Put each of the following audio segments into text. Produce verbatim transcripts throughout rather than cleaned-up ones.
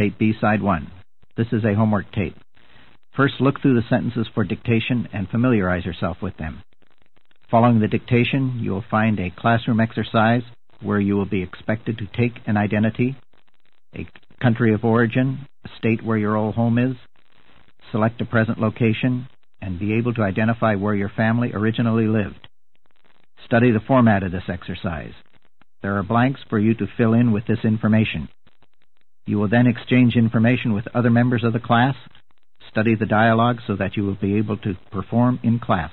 tape B Side one. This is a homework tape. First, look through the sentences for dictation and familiarize yourself with them. Following the dictation, you will find a classroom exercise where you will be expected to take an identity, a country of origin, a state where your old home is, select a present location, and be able to identify where your family originally lived. Study the format of this exercise. There are blanks for you to fill in with this information. You will then exchange information with other members of the class. Study the dialogue so that you will be able to perform in class.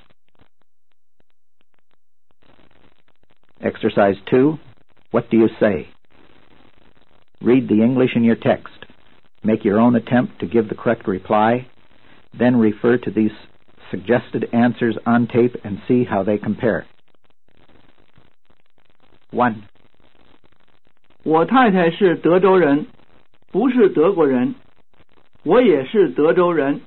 Exercise two. What do you say? Read the English in your text. Make your own attempt to give the correct reply. Then refer to these suggested answers on tape and see how they compare. One. 我太太是德州人，不是德国人。我也是德州人。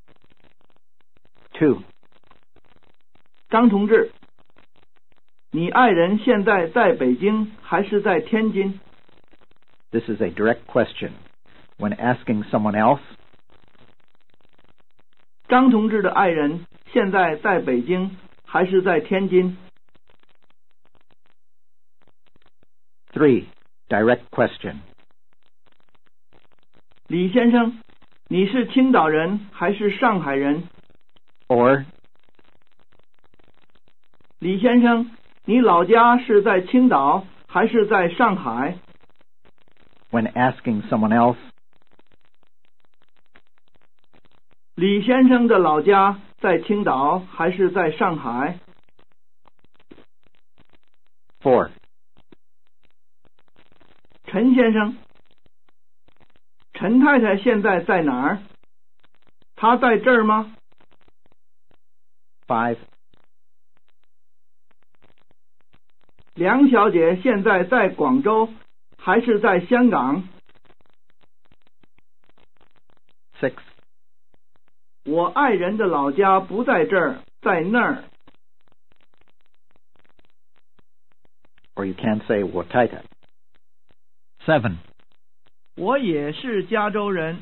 Two. 张同志，你爱人现在在北京还是在天津？ This is a direct question. When asking someone else, 张同志的爱人现在在北京还是在天津？ Three. Direct question. 李先生，你是青岛人还是上海人？ Or, 李先生，你老家是在青岛还是在上海？ when asking someone else, 李先生的老家在青岛还是在上海？ Four. 陈先生，陈太太现在在哪儿？她在这儿吗？ Five. 梁小姐现在在广州还是在香港？ Six. 我爱人的老家不在这儿，在那儿。 Or you can say 我太太。Seven. 我也是加州人。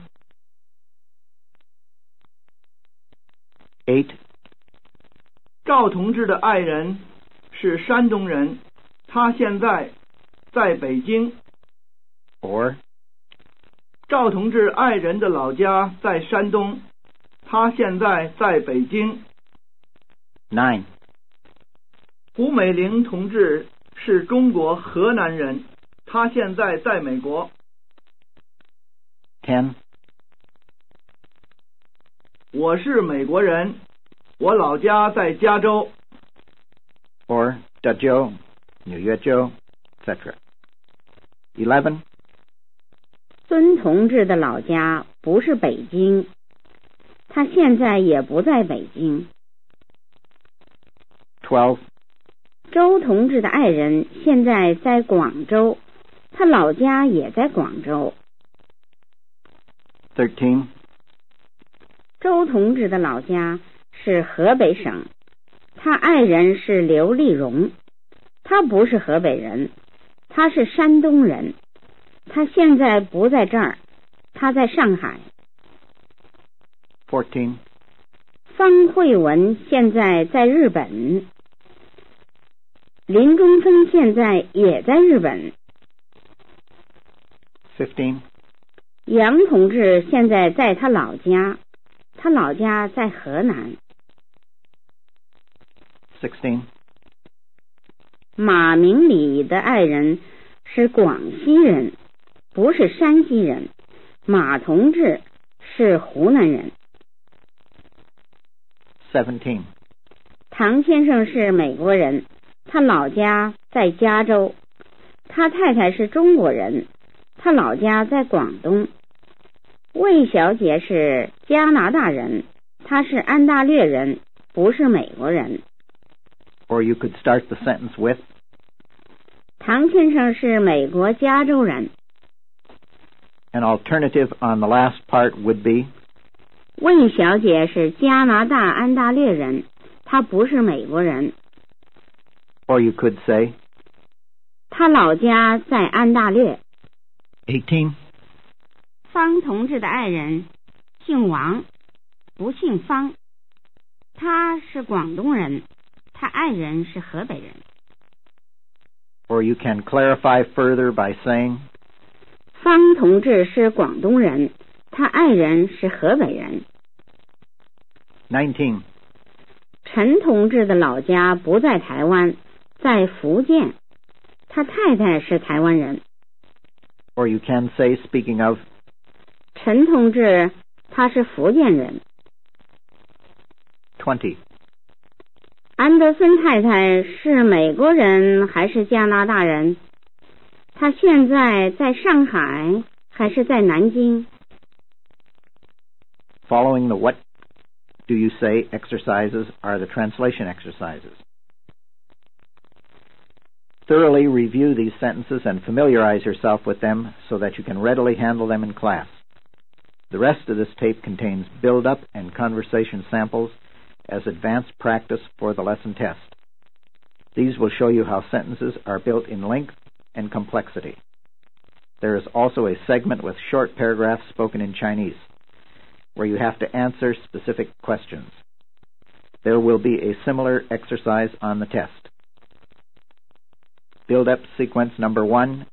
Eight. 赵同志的爱人是山东人，他现在在北京。 Or, 赵同志爱人的老家在山东，他现在在北京。 Nine. 胡美玲同志是中国河南人，他现在在美国。 Ten. 我是美国人，我老家在加州。 Or, 德州、纽约州 et cetera. Eleven. 孙同志的老家不是北京，他现在也不在北京。 Twelve. 周同志的爱人现在在广州，他老家也在广州。 Thirteen. 周同志的老家是河北省，他爱人是刘丽荣，他不是河北人，他是山东人，他现在不在这儿，他在上海。 Fourteen. 方慧文现在在日本，林中芬现在也在日本。 Fifteen. 杨同志现在在他老家，他老家在河南。 Sixteen. 马明礼的爱人是广西人，不是山西人，马同志是湖南人。 Seventeen. 唐先生是美国人，他老家在加州，他太太是中国人，他老家在广东。魏小姐是加拿大人，她是安大略人，不是美国人。 Or you could start the sentence with, 唐先生是美国加州人。 an alternative on the last part would be, 魏小姐是加拿大安大略人，她不是美国人。 or you could say, 她老家在安大略。 Eighteen. 方同志的爱人姓王，不姓方。他是广东人，他爱人是河北人。 Or you can clarify further by saying, 方同志是广东人，他爱人是河北人。 nineteen. 陈同志的老家不在台湾，在福建，他太太是台湾人。 Or you can say, speaking of, 陈同志他是福建人。 twenty. 安德森太太是美国人还是加拿大人？她现在在上海还是在南京？ Following the what do you say exercises are the translation exercises. Thoroughly review these sentences and familiarize yourself with them so that you can readily handle them in class. The rest of this tape contains build-up and conversation samples as advanced practice for the lesson test. These will show you how sentences are built in length and complexity. There is also a segment with short paragraphs spoken in Chinese, where you have to answer specific questions. There will be a similar exercise on the test. Build-up sequence number one.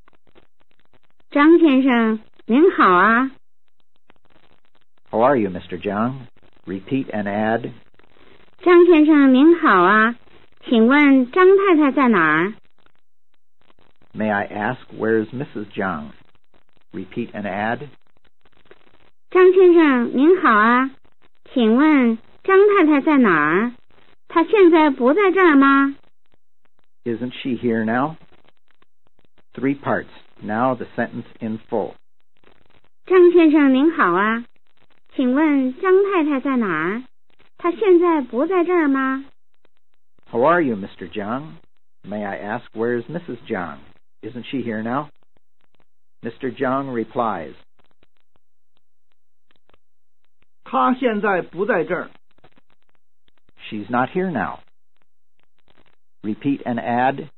张先生，您好啊。 How are you, Mister Jiang? Repeat and add. 张先生您好啊，请问张太太在哪儿？ May I ask, where's Missus Jiang? Repeat and add. 张先生您好啊，请问张太太在哪儿？她现在不在这儿吗？ Isn't she here now? Three parts. Now the sentence in full. 张先生您好啊，请问张太太在哪儿？她现在不在这儿吗？ How are you, Mister Jiang? May I ask, where's Missus Jiang? Isn't she here now? Mister Jiang replies, 她现在不在这儿。 She's not here now. Repeat and add.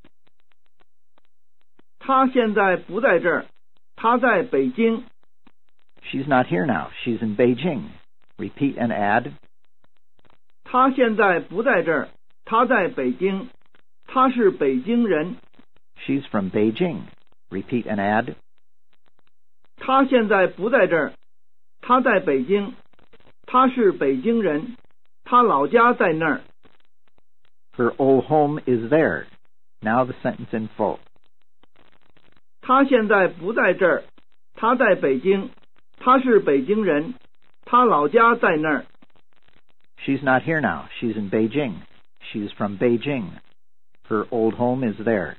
她现在不在这儿，她在北京。 She's not here now. She's in Beijing. Repeat and add. 她现在不在这儿，她在北京。她是北京人。 She's from Beijing. Repeat and add. 她现在不在这儿，她在北京。她是北京人，她老家在那儿。 Her old home is there. Now the sentence in full. 她现在不在这儿，她在北京。她是北京人，她老家在那儿。 She's not here now. She's in Beijing. She's from Beijing. Her old home is there.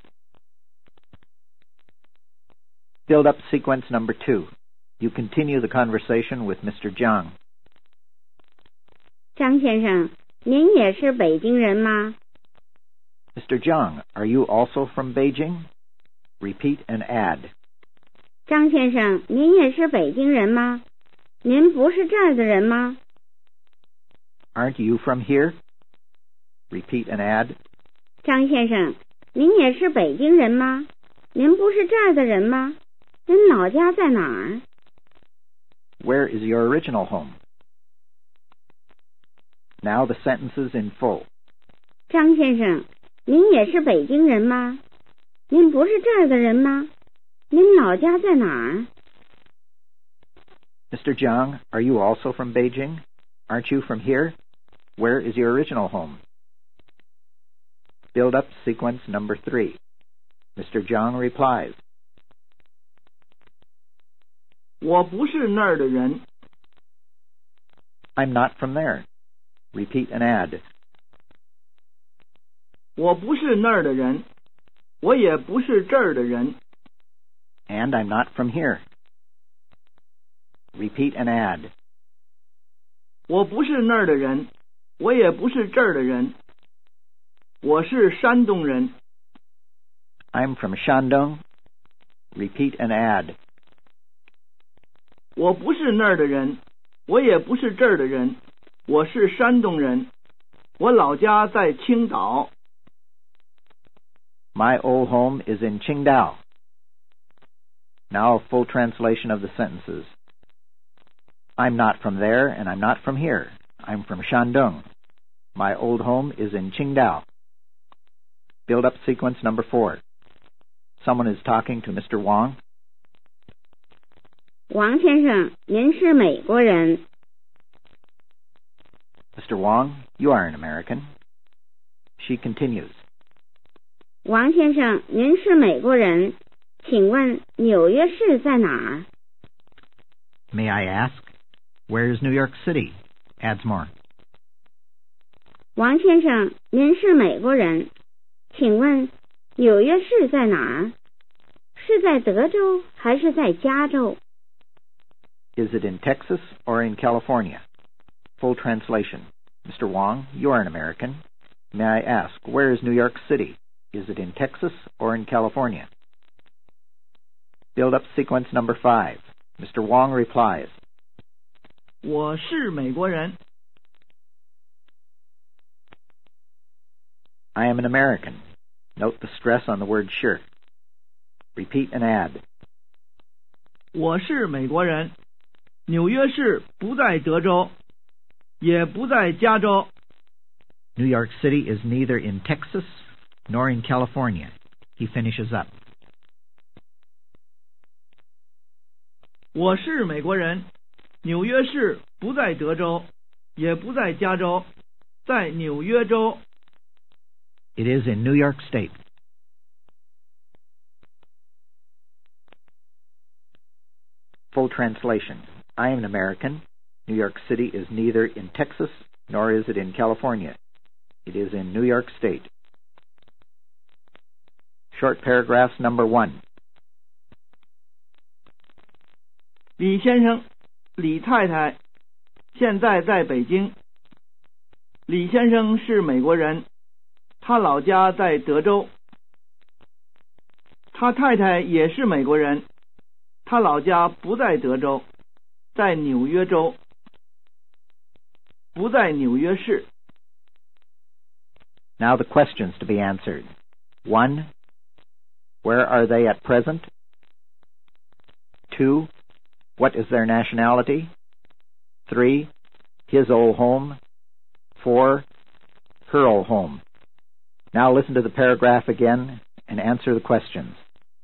Build up sequence number two. You continue the conversation with Mister Jiang. 张先生，您也是北京人吗？ Mister Jiang, are you also from Beijing? Repeat and add. 张先生，您也是北京人吗？您不是这儿的人吗？ Aren't you from here? Repeat and add. 张先生，您也是北京人吗？您不是这儿的人吗？您老家在哪儿？ Where is your original home? Now the sentences in full. 张先生，您也是北京人吗？您不是这儿的人吗？您老家在哪儿？ Mister Jiang, are you also from Beijing? Aren't you from here? Where is your original home? Build up sequence number three. Mister Jiang replies, 我不是那儿的人。 I'm not from there. Repeat and add. 我不是那儿的人，我也不是这儿的人。 And I'm not from here. Repeat and add. 我不是那儿的人，我也不是这儿的人。我是山东人。 I'm from Shandong. Repeat and add. 我不是那儿的人，我也不是这儿的人。我是山东人，我老家在青岛。 My old home is in Qingdao. Now a full translation of the sentences. I'm not from there, and I'm not from here. I'm from Shandong. My old home is in Qingdao. Build-up sequence number four. Someone is talking to Mister Wang. 王先生，您是美国人。 Mister Wang, you are an American. She continues. 王先生，您是美国人，请问纽约市在哪儿？ May I ask, where is New York City? Adds more. 王先生，您是美国人，请问纽约市在哪儿？是在德州还是在加州？ Is it in Texas or in California? Full translation. Mister Wang, you are an American. May I ask, where is New York City? Is it in Texas or in California? Build-up sequence number five. Mister Wang replies. 我是美国人。 I am an American. Note the stress on the word sure. Repeat and add. 我是美国人。纽约市不在德州，也不在加州。 New York City is neither in Texas nor in California. He finishes up. 我是美国人。纽约市不在德州，也不在加州，在纽约州。 It is in New York State. Full translation. I am an American. New York City is neither in Texas nor is it in California. It is in New York State. Short paragraphs number one. 李先生、李太太现在在北京。李先生是美国人，他老家在德州。他太太也是美国人，他老家不在德州，在纽约州，不在纽约市。 Now the questions to be answered. One, where are they at present? Two, what is their nationality? Three, his old home. Four, her old home. Now listen to the paragraph again and answer the questions.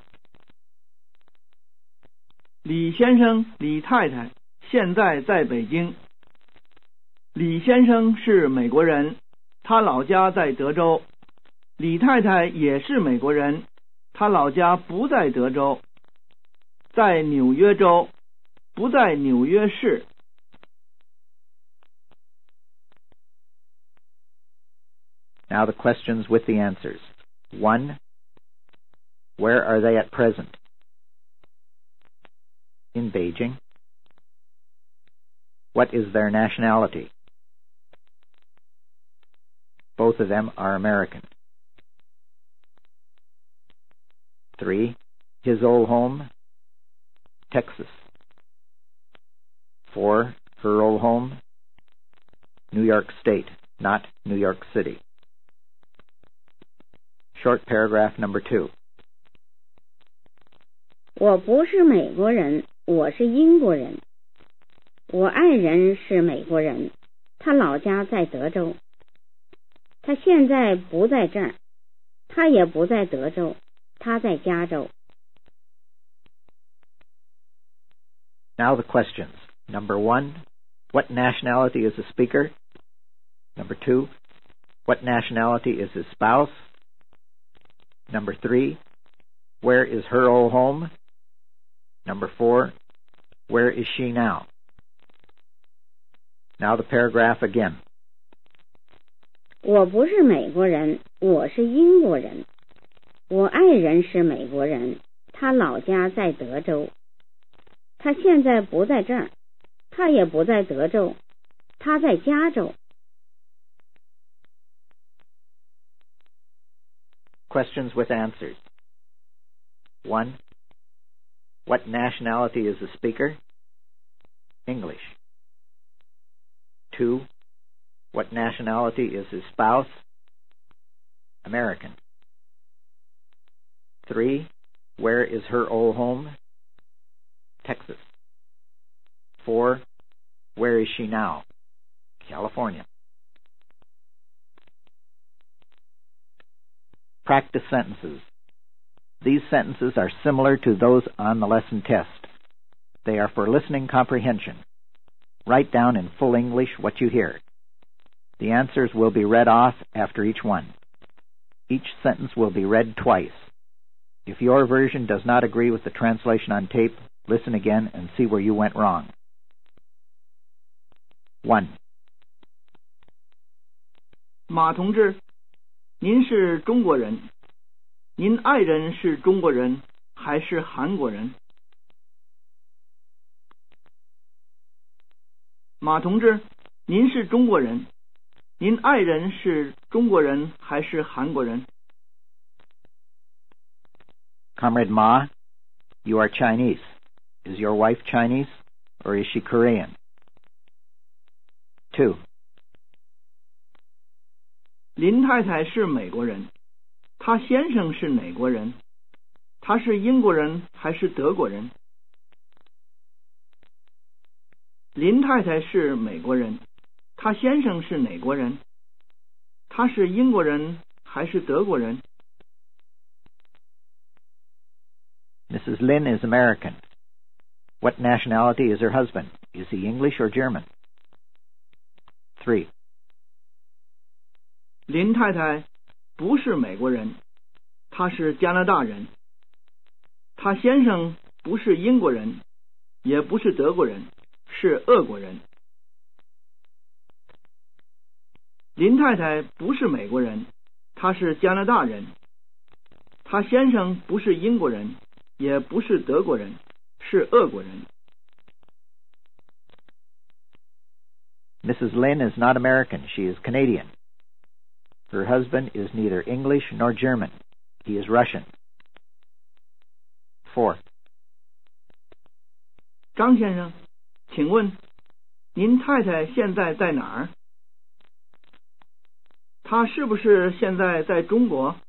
李先生、李太太现在在北京。李先生是美国人，他老家在德州。李太太也是美国人，她老家不在德州，在纽约州，不在纽约市。 Now the questions with the answers. One, where are they at present? In Beijing. What is their nationality? Both of them are American. Three, his old home, Texas. Four, her old home, New York State, not New York City. Short paragraph number two. 我不是美国人，我是英国人。我爱人是美国人，他老家在德州。他现在不在这儿，他也不在德州，他在加州。 Now the questions. Number one, what nationality is the speaker? Number two, what nationality is his spouse? Number three, where is her old home? Number four, where is she now? Now the paragraph again. 我不是美国人，我是英国人。我爱人是美国人，他老家在德州。他现在不在这儿，他也不在德州，他在加州。 Questions with answers. One, what nationality is the speaker? English. Two, what nationality is his spouse? American. Three, where is her old home? Texas. Four, where is she now? California. Practice sentences. These sentences are similar to those on the lesson test. They are for listening comprehension. Write down in full English what you hear. The answers will be read off after each one. Each sentence will be read twice. If your version does not agree with the translation on tape, listen again and see where you went wrong. One. 马同志，您是中国人，您爱人是中国人还是韩国人？马同志，您是中国人，您爱人是中国人还是韩国人？ Comrade Ma, you are Chinese. Is your wife Chinese or is she Korean? Two. 林太太是美国人，她先生是哪国人？他是英国人还是德国人？林太太是美国人，她先生是哪国人？他是英国人还是德国人？ Missus Lin is American. What nationality is her husband? Is he English or German? Three. 林太太不是美国人，她是加拿大人。她先生不是英国人，也不是德国人，是俄国人。林太太不是美国人，她是加拿大人。她先生不是英国人，也不是德国人，是俄国人。 Missus Lin is not American. She is Canadian. Her husband is neither English nor German. He is Russian. Four. 张先生，请问您太太现在在哪儿？她是不是现在在中国？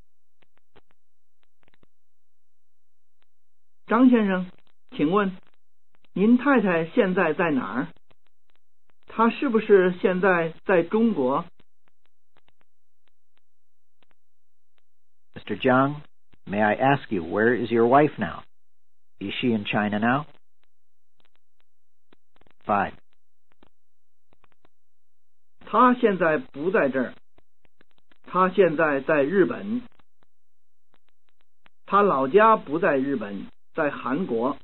张先生，请问您太太现在在哪儿？她是不是现在在中国？ Mister Jiang, may I ask you, where is your wife now? Is she in China now? Five. 她现在不在这儿，她现在在日本。她老家不在日本，在韩国。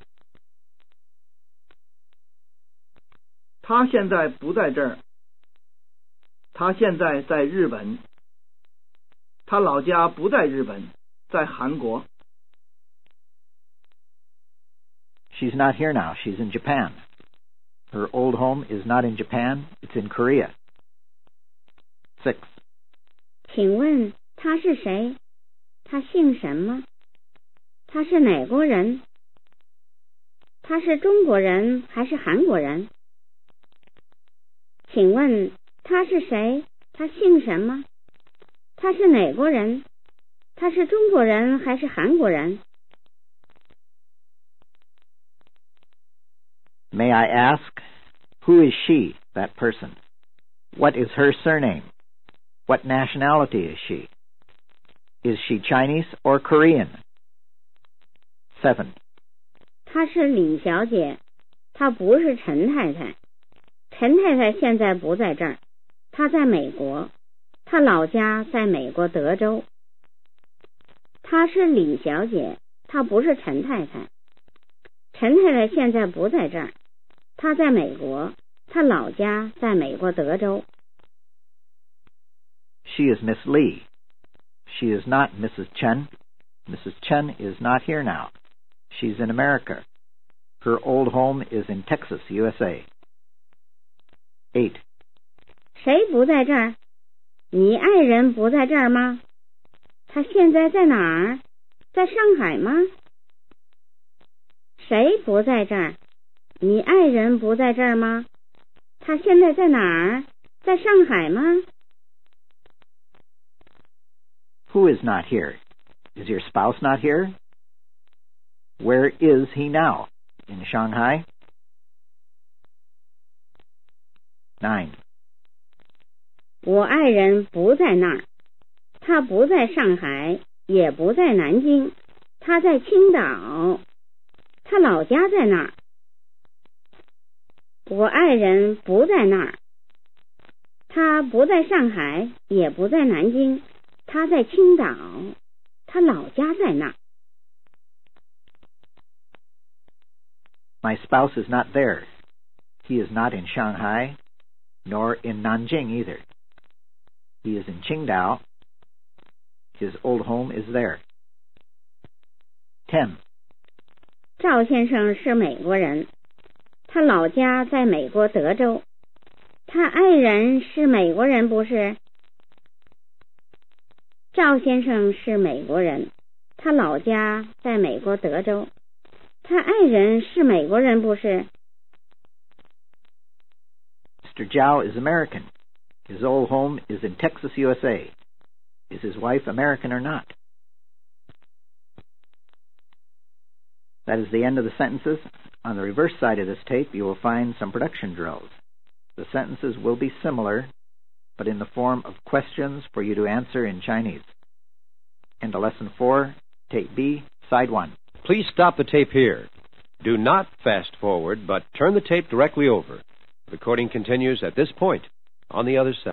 她现在不在这儿，她现在在日本。她老家不在日本，在韩国。 She's not here now. She's in Japan. Her old home is not in Japan. It's in Korea. Six. 请问他是谁？他姓什么？他是哪国人？他是中国人还是韩国人？请问他是谁？他姓什么？他是哪国人？他是中国人还是韩国人？ May I ask, who is she, that person? What is her surname? What nationality is she? Is she Chinese or Korean? Seven. 她是李小姐，她不是陈太太。陈太太现在不在这儿，她在美国，她老家在美国德州。她是李小姐，她不是陈太太。陈太太现在不在这儿，她在美国，她老家在美国德州。 She is Miss Lee. She is not Missus Chen. Missus Chen is not here now. She's in America. Her old home is in Texas, U S A. Eight. 谁不在这儿？你爱人不在这儿吗？他现在在哪儿？在上海吗？谁不在这儿？你爱人不在这儿吗？他现在在哪儿？在上海吗？ Who is not here? Is your spouse not here? Where is he now? in Shanghai? Nine. 我爱人不在那儿，他不在上海，也不在南京，他在青岛，他老家在那儿。我爱人不在那儿，他不在上海，也不在南京，他在青岛，他老家在那儿。 My spouse is not there. He is not in Shanghai, nor in Nanjing either. He is in Qingdao. His old home is there. Ten. 赵先生是美国人，他老家在美国德州，他爱人是美国人不是？赵先生是美国人，他老家在美国德州，他爱人是美国人不是？ Mister Zhao is American. His old home is in Texas, U S A. Is his wife American or not? That is the end of the sentences. On the reverse side of this tape, you will find some production drills. The sentences will be similar, but in the form of questions for you to answer in Chinese. Into Lesson four, Tape B, Side one. Please stop the tape here. Do not fast forward, but turn the tape directly over. The recording continues at this point on the other side.